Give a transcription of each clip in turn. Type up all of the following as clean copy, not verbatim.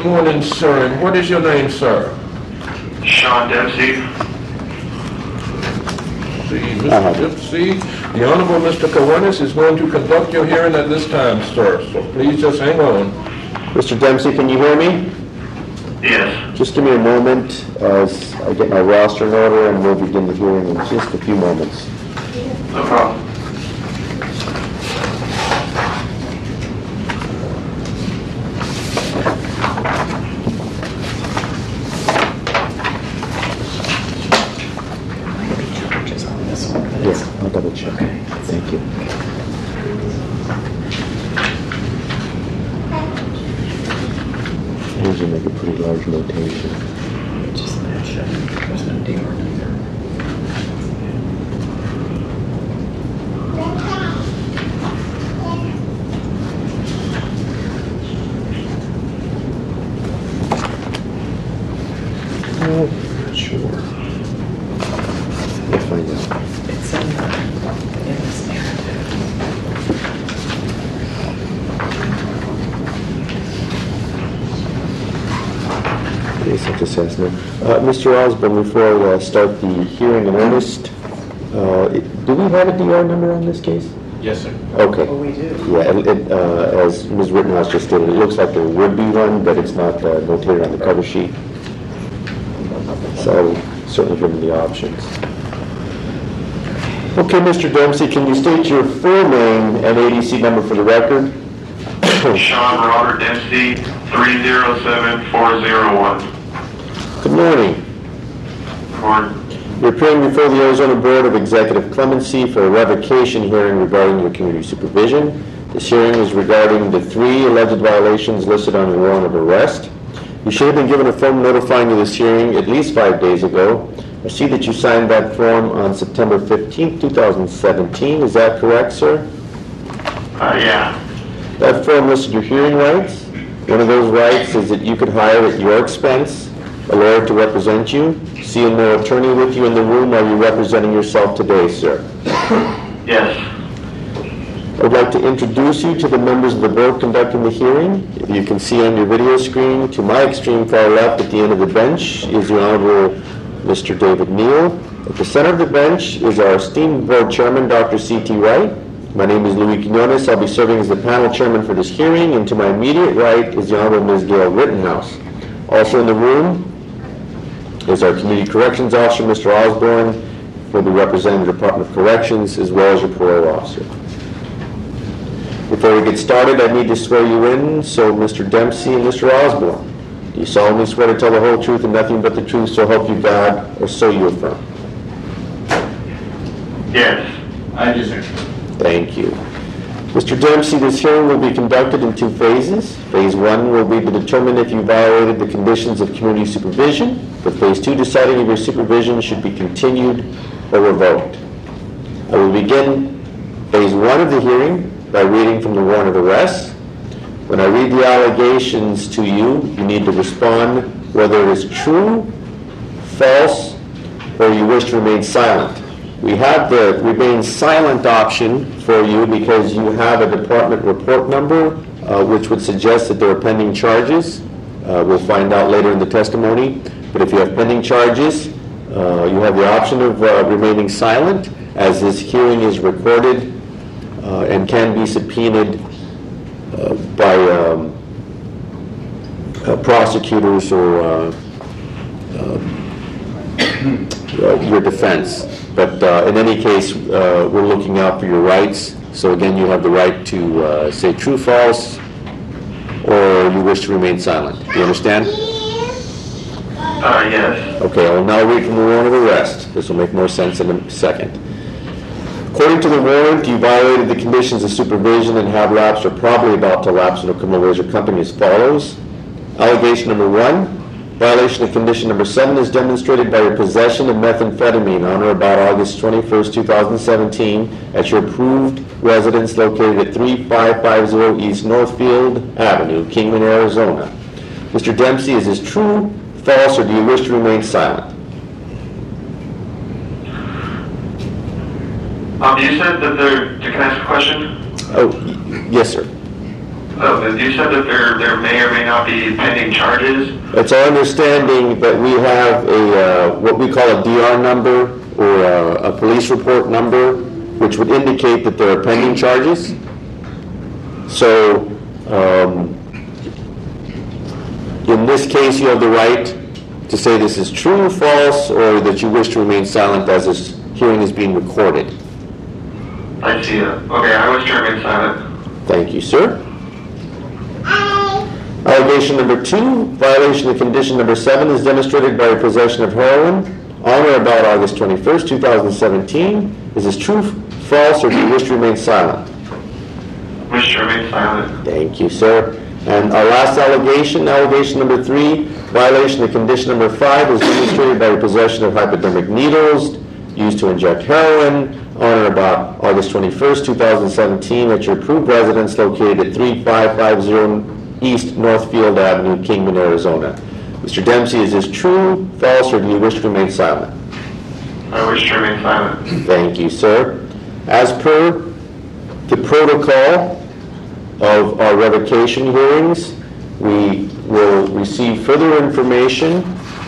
morning, sir. And what is your name, sir? Sean Dempsey. Mr. Dempsey, the Honorable Mr. Kawanis is going to conduct your hearing at this time, sir. So please just hang on. Mr. Dempsey, can you hear me? Yes. Just give me a moment as I get my roster in order, and we'll begin the hearing in just a few moments. No problem. Yes, I'll double check. Thank you. Usually make a pretty large notation. Just match up. There's no DR number. Not sure. We'll find out. It's in this narrative. Such assessment. Mr. Osborne, before I start the hearing in earnest, do we have a DR number on this case? Yes, sir. Okay. Oh, we do. Yeah, as Ms. Rittenhouse just stated, it looks like there would be one, but it's not notated on the cover sheet. So certainly give them the options. Okay, Mr. Dempsey, can you state your full name and ADC number for the record? Sean Robert Dempsey, 307401. Good morning. You're appearing before the Arizona Board of Executive Clemency for a revocation hearing regarding your community supervision. This hearing is regarding the 3 alleged violations listed on your warrant of arrest. You should have been given a form notifying you of this hearing at least 5 days ago. I see that you signed that form on September 15th, 2017. Is that correct, sir? Yeah. That form listed your hearing rights. One of those rights is that you could hire at your expense a lawyer to represent you. See no attorney with you in the room. Are you representing yourself today, sir? Yes. I would like to introduce you to the members of the board conducting the hearing. If you can see on your video screen, to my extreme far left at the end of the bench is the Honorable Mr. David Neal. At the center of the bench is our esteemed board chairman, Dr. C.T. Wright. My name is Louis Quinones. I'll be serving as the panel chairman for this hearing, and to my immediate right is the Honorable Ms. Gail Rittenhouse. Also in the room is our Community Corrections Officer, Mr. Osborne, who will be representing the Department of Corrections, as well as your parole officer. Before we get started, I need to swear you in, so Mr. Dempsey and Mr. Osborne, do you solemnly swear to tell the whole truth and nothing but the truth, so help you God, or so you affirm? Yes. I do, sir. Thank you. Mr. Dempsey, this hearing will be conducted in 2 phases. Phase 1 will be to determine if you violated the conditions of community supervision. For Phase 2, deciding if your supervision should be continued or revoked. I will begin Phase 1 of the hearing by reading from the warrant of arrest. When I read the allegations to you, you need to respond whether it is true, false, or you wish to remain silent. We have the remain silent option for you because you have a department report number, which would suggest that there are pending charges. We'll find out later in the testimony. But if you have pending charges, you have the option of remaining silent, as this hearing is recorded and can be subpoenaed by prosecutors or your defense. But in any case, we're looking out for your rights. So again, you have the right to say true, false, or you wish to remain silent. Do you understand? Yes. Okay, I will now read from the warrant of arrest. This will make more sense in a second. According to the warrant, you violated the conditions of supervision and have lapsed or probably about to lapse in a criminal razor company as follows. Allegation number 1. Violation of condition number 7 is demonstrated by your possession of methamphetamine on or about August 21st, 2017 at your approved residence located at 3550 East Northfield Avenue, Kingman, Arizona. Mr. Dempsey, is this true, false, or do you wish to remain silent? You said that can I ask a question? Oh, yes, sir. You said that there may or may not be pending charges. It's our understanding that we have a, what we call a DR number or a police report number, which would indicate that there are pending charges. So, in this case, you have the right to say this is true, false, or that you wish to remain silent as this hearing is being recorded. I see it. Okay, I was trying to remain silent. Thank you, sir. Allegation number 2, violation of condition number 7 is demonstrated by possession of heroin on or about August 21st, 2017. Is this true, false, or do you wish to remain silent? Wish to remain silent. Thank you, sir. And our last allegation, allegation number 3, violation of condition number 5 is demonstrated by possession of hypodermic needles used to inject heroin on or about August 21st, 2017 at your approved residence located at 3550 East Northfield Avenue, Kingman, Arizona. Mr. Dempsey, is this true, false, or do you wish to remain silent? I wish to remain silent. Thank you, sir. As per the protocol of our revocation hearings, we will receive further information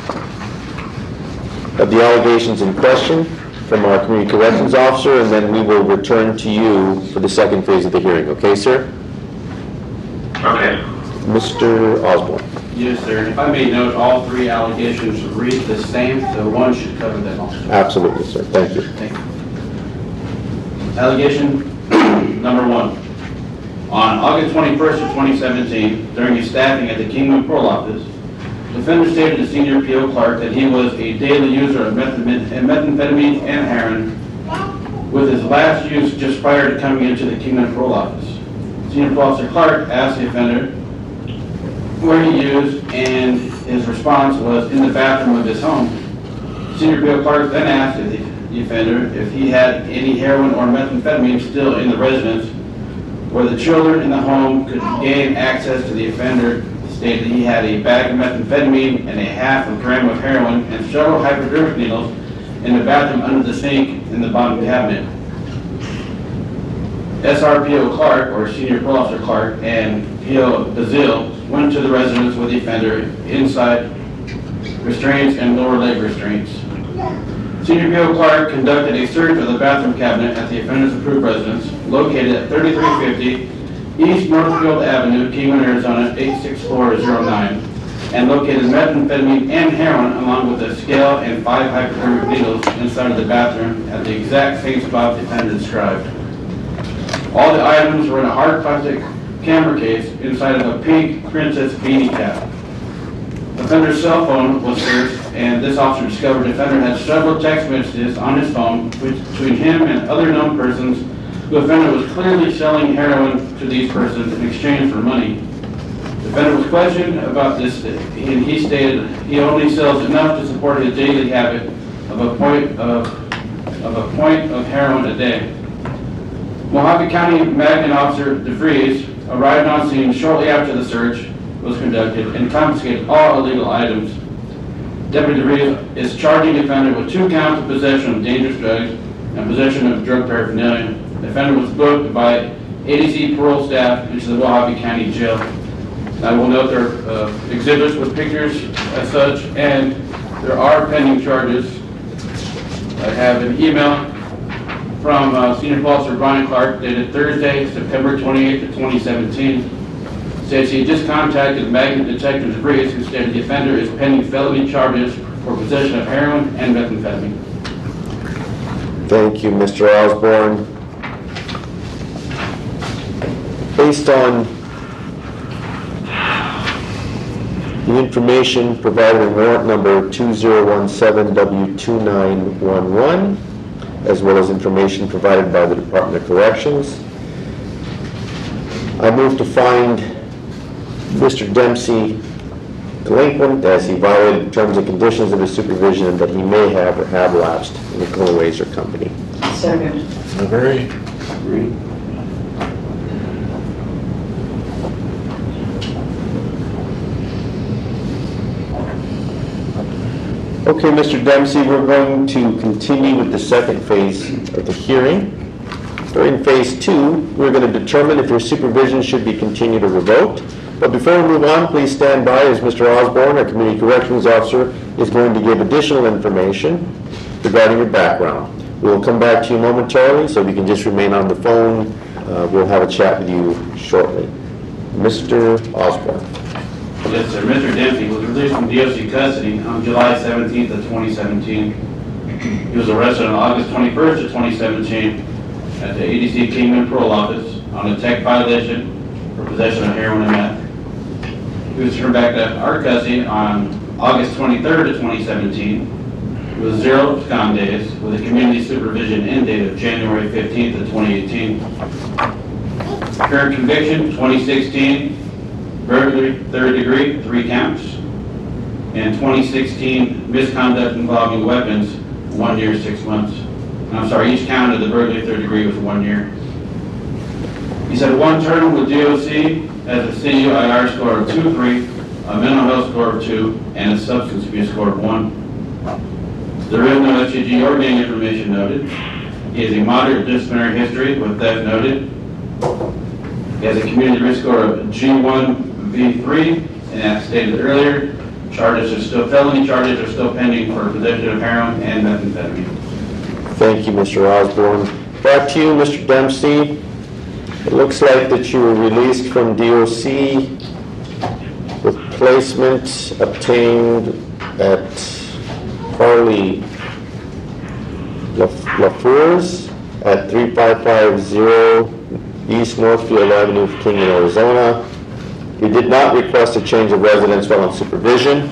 of the allegations in question from our community corrections officer, and then we will return to you for the second phase of the hearing. Okay, sir? Okay. Mr. Osborne. Yes, sir. If I may note, all 3 allegations read the same, so one should cover them all. Absolutely, sir. Thank you. Thank you. Allegation number 1. On August 21st of 2017, during his staffing at the Kingman Parole Office, the defendant stated to Senior P.O. Clark that he was a daily user of methamphetamine and heroin, with his last use just prior to coming into the Kingman Parole Office. Senior Parole Officer Clark asked the offender where he used, and his response was in the bathroom of his home. Senior P.O. Clark then asked the offender if he had any heroin or methamphetamine still in the residence, where the children in the home could gain access to the offender. Stated he had a bag of methamphetamine and a half a gram of heroin and several hypodermic needles in the bathroom under the sink in the bottom cabinet. SRPO Clark, or Senior Parole Officer Clark, and PO Bazil went to the residence with the offender inside restraints and lower leg restraints. Senior PO Clark conducted a search of the bathroom cabinet at the offender's approved residence, located at 3350 East Northfield Avenue, Kingman, Arizona 86409, and located methamphetamine and heroin along with a scale and 5 hypodermic needles inside of the bathroom at the exact same spot the offender described. All the items were in a hard plastic camera case inside of a pink princess beanie cap. The offender's cell phone was searched, and this officer discovered the offender had several text messages on his phone between him and other known persons. The offender was clearly selling heroin to these persons in exchange for money. The offender was questioned about this, and he stated he only sells enough to support his daily habit of a point of heroin a day. Mojave County Magnet Officer DeVries arrived on scene shortly after the search was conducted and confiscated all illegal items. Deputy DeVries is charging the offender with 2 counts of possession of dangerous drugs and possession of drug paraphernalia. The offender was booked by ADC parole staff into the Mojave County Jail. I will note there are exhibits with pictures as such, and there are pending charges. I have an email from Senior Parole Officer Brian Clark dated Thursday, September 28th of 2017. States he just contacted Magnet Detective DeVries, who stated the offender is pending felony charges for possession of heroin and methamphetamine. Thank you, Mr. Osborne. Based on the information provided in warrant number 2017W2911, as well as information provided by the Department of Corrections, I move to find Mr. Dempsey delinquent as he violated the terms and conditions of his supervision and that he may have or have lapsed in the Colonel Razor Company. Second. Agree. Okay, Mr. Dempsey, we're going to continue with the second phase of the hearing. During phase 2, we're going to determine if your supervision should be continued or revoked. But before we move on, please stand by as Mr. Osborne, our Community Corrections Officer, is going to give additional information regarding your background. We'll come back to you momentarily, so if you can just remain on the phone. We'll have a chat with you shortly. Mr. Osborne. Yes, sir. Mr. Dempsey was released from DOC custody on July 17th of 2017. He was arrested on August 21st of 2017 at the ADC Kingman Parole Office on a tech violation for possession of heroin and meth. He was turned back to our custody on August 23rd of 2017 with 0 abscond days with a community supervision end date of January 15th of 2018. Current conviction, 2016, burglary, 3rd degree, 3 counts, and 2016 misconduct involving weapons, 1 year, 6 months. I'm sorry, each count of the burglary 3rd degree was 1 year. He said 1 term with DOC has a CUIR score of 2.3, a mental health score of 2, and a substance abuse score of 1. There is no SGG or gang information noted. He has a moderate disciplinary history with theft noted. He has a community risk score of G1V3, and as stated earlier, felony charges are still pending for possession of heroin and methamphetamine. Thank you, Mr. Osborne. Back to you, Mr. Dempsey. It looks like that you were released from DOC with placement obtained at Harley LaFours at 3550 East Northfield Avenue, Kingman, Arizona. You did not request a change of residence while on supervision.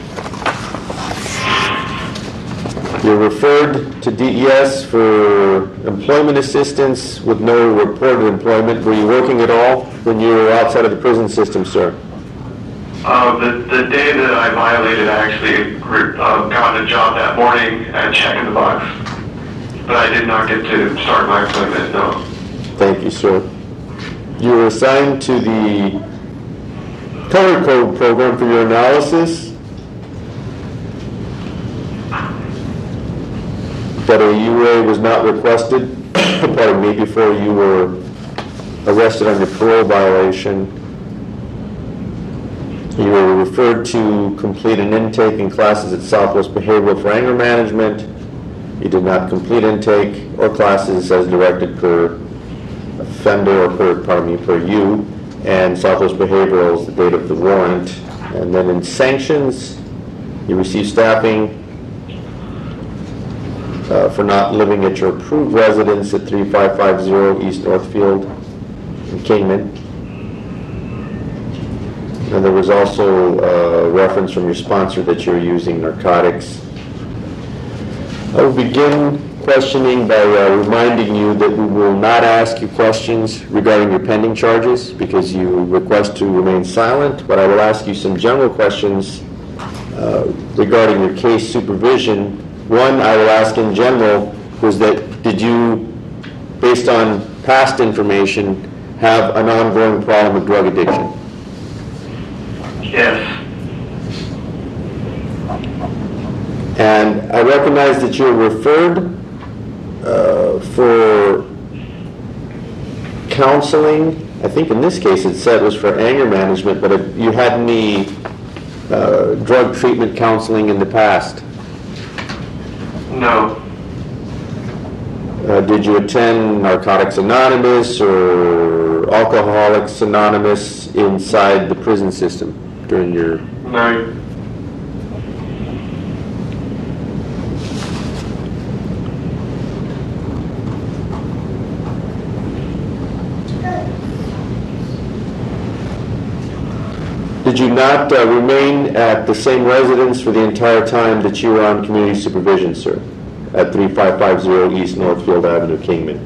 You're referred to DES for employment assistance with no reported employment. Were you working at all when you were outside of the prison system, sir? The day that I violated, I actually got a job that morning at Check in the Box. But I did not get to start my employment, no. Thank you, sir. You were assigned to the color code program for your analysis, but a UA was not requested, pardon me, before you were arrested on your parole violation. You were referred to complete an intake in classes at Southwest Behavioral for anger management. You did not complete intake or classes as directed per offender or per you, and Southwest Behavioral is the date of the warrant. And then in sanctions, you received staffing for not living at your approved residence at 3550 East Northfield in Kingman. And there was also a reference from your sponsor that you're using narcotics. I will begin questioning by reminding you that we will not ask you questions regarding your pending charges because you request to remain silent, but I will ask you some general questions regarding your case supervision. One I will ask in general was that did you, based on past information, have an ongoing problem with drug addiction? Yes. And I recognize that you're referred for counseling. I think in this case it said it was for anger management, but if you had any drug treatment counseling in the past? No. Did you attend Narcotics Anonymous or Alcoholics Anonymous inside the prison system during your... No. Did you not remain at the same residence for the entire time that you were on community supervision, sir? At 3550 East Northfield Avenue, Kingman?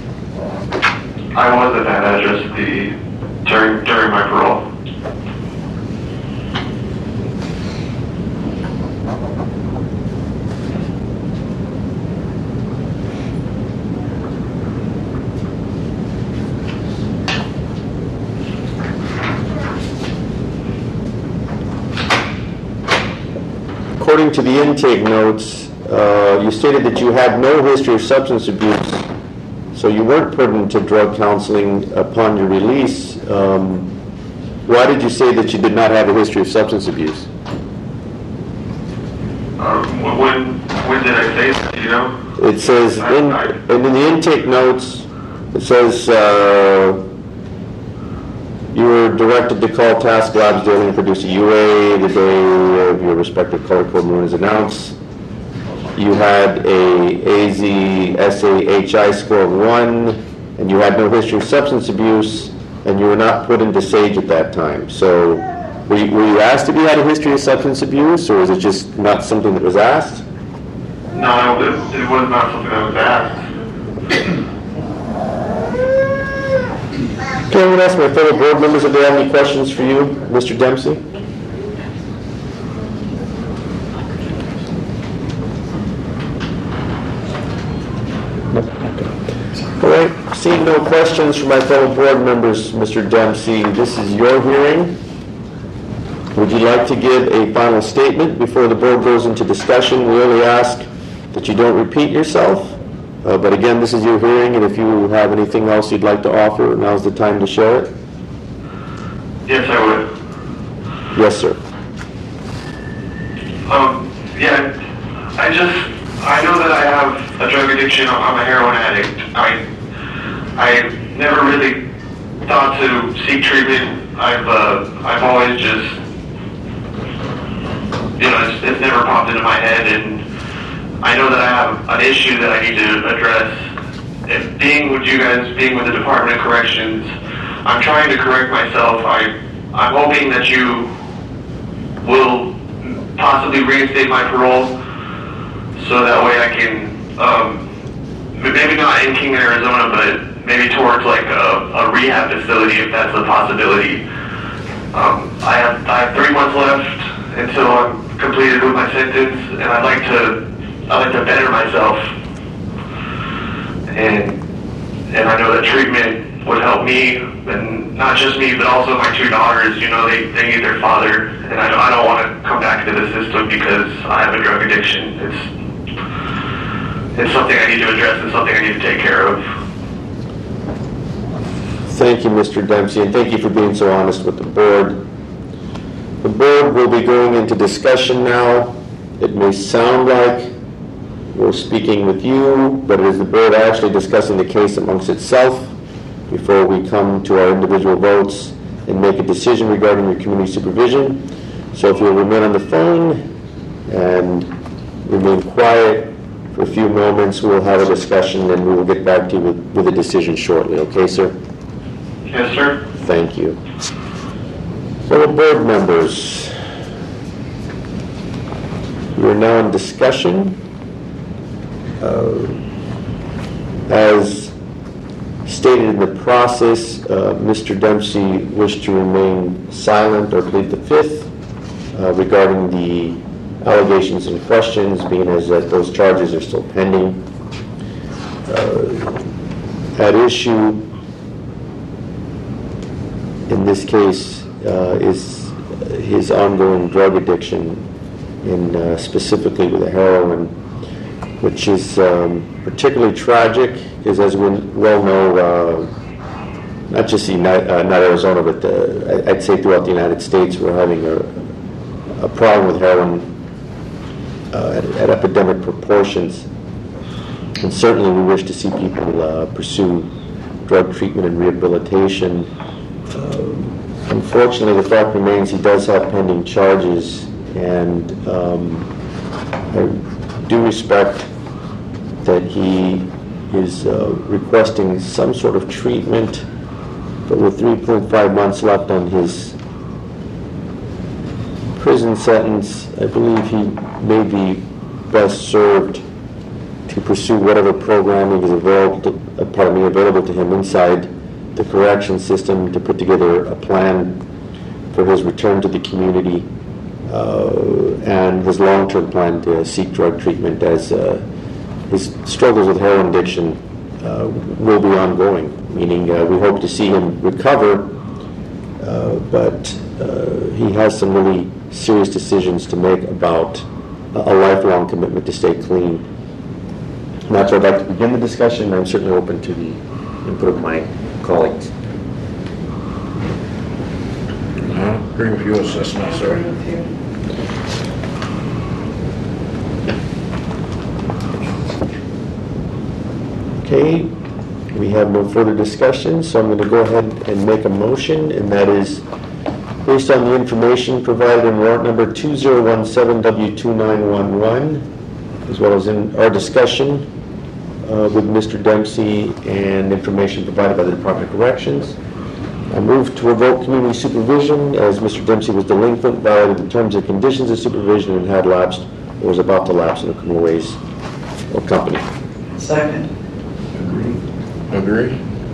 I was at that address during my parole. According to the intake notes, you stated that you had no history of substance abuse So you weren't put into drug counseling upon your release. Why did you say that you did not have a history of substance abuse? When did I say that, do you know? It says, in the intake notes, it says you were directed to call Task Labs daily and produce a UA the day of your respective color code moon is announced. You had a AZ-SAHI score of 1, and you had no history of substance abuse, and you were not put into SAGE at that time. So were you asked if you had a history of substance abuse, or was it just not something that was asked? No, it was not something that was asked. Okay, I'm going to ask my fellow board members if they have any questions for you, Mr. Dempsey. All right, seeing no questions from my fellow board members, Mr. Dempsey, this is your hearing. Would you like to give a final statement before the board goes into discussion? We only ask that you don't repeat yourself. But again, this is your hearing, and if you have anything else you'd like to offer, now's the time to share it. Yes, I would. Yes, sir. Yeah, I know that I have a drug addiction. I'm a heroin addict. I never really thought to seek treatment. I've always just, it's never popped into my head, and I know that I have an issue that I need to address. And being with you guys, being with the Department of Corrections, I'm trying to correct myself. I'm hoping that you will possibly reinstate my parole, so that way I can, maybe not in Kingman, Arizona, but maybe towards like a rehab facility, if that's a possibility. I have 3 months left until I'm completed with my sentence, and I'd like to better myself, and I know that treatment would help me, and not just me, but also my 2 daughters. They need their father, and I don't want to come back to the system because I have a drug addiction. It's something I need to address and something I need to take care of. Thank you, Mr. Dempsey, and thank you for being so honest with the board. The board will be going into discussion now. It may sound like we're speaking with you, but it is the board actually discussing the case amongst itself before we come to our individual votes and make a decision regarding your community supervision. So if you'll remain on the phone and remain quiet for a few moments, we'll have a discussion and we will get back to you with a decision shortly. Okay, sir? Yes, sir. Thank you. Fellow board members, we are now in discussion. As stated in the process, Mr. Dempsey wished to remain silent or plead the fifth regarding the allegations and questions, being as that those charges are still pending. At issue in this case is his ongoing drug addiction, and specifically with the heroin, which is particularly tragic, because as we well know, not just not Arizona, but I'd say throughout the United States, we're having a problem with heroin at epidemic proportions. And certainly we wish to see people pursue drug treatment and rehabilitation. Unfortunately, the fact remains he does have pending charges, and I do respect that he is requesting some sort of treatment, but with 3.5 months left on his prison sentence, I believe he may be best served to pursue whatever programming is available to him inside the correction system, to put together a plan for his return to the community and his long-term plan to seek drug treatment, as his struggles with heroin addiction will be ongoing, meaning we hope to see him recover, but he has some really serious decisions to make about a lifelong commitment to stay clean. And that's where I'd like to begin the discussion. I'm certainly open to the input of my colleagues. I agree with your assessment, sir. Okay, we have no further discussion, so I'm going to go ahead and make a motion, and that is based on the information provided in warrant number 2017W2911, as well as in our discussion with Mr. Dempsey and information provided by the Department of Corrections. I move to revoke community supervision as Mr. Dempsey was delinquent, violated the terms and conditions of supervision, and had lapsed or was about to lapse in the criminal ways or company. Second. Agree?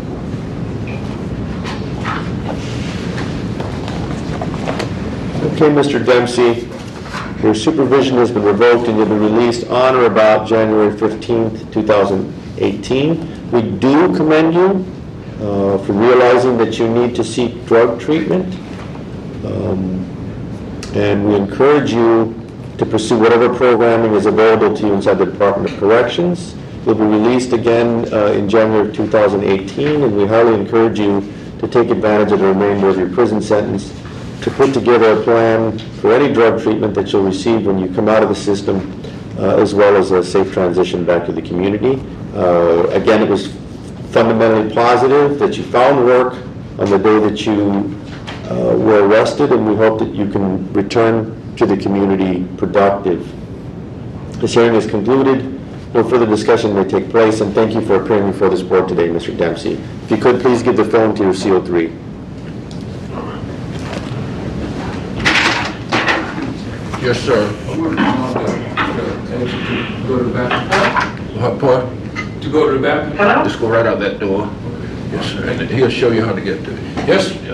Okay, Mr. Dempsey, your supervision has been revoked and you'll be released on or about January 15th, 2018. We do commend you for realizing that you need to seek drug treatment. And we encourage you to pursue whatever programming is available to you inside the Department of Corrections. You'll be released again in January of 2018, and we highly encourage you to take advantage of the remainder of your prison sentence to put together a plan for any drug treatment that you'll receive when you come out of the system, as well as a safe transition back to the community. Again, it was fundamentally positive that you found work on the day that you were arrested, and we hope that you can return to the community productive. This hearing is concluded. No further discussion may take place, and thank you for appearing before this board today, Mr. Dempsey. If you could, please give the phone to your CO3. Yes, sir. Go to the bathroom. What part? To go to the bathroom? Hello? Just go right out that door. Yes, sir. And he'll show you how to get to it. Yes,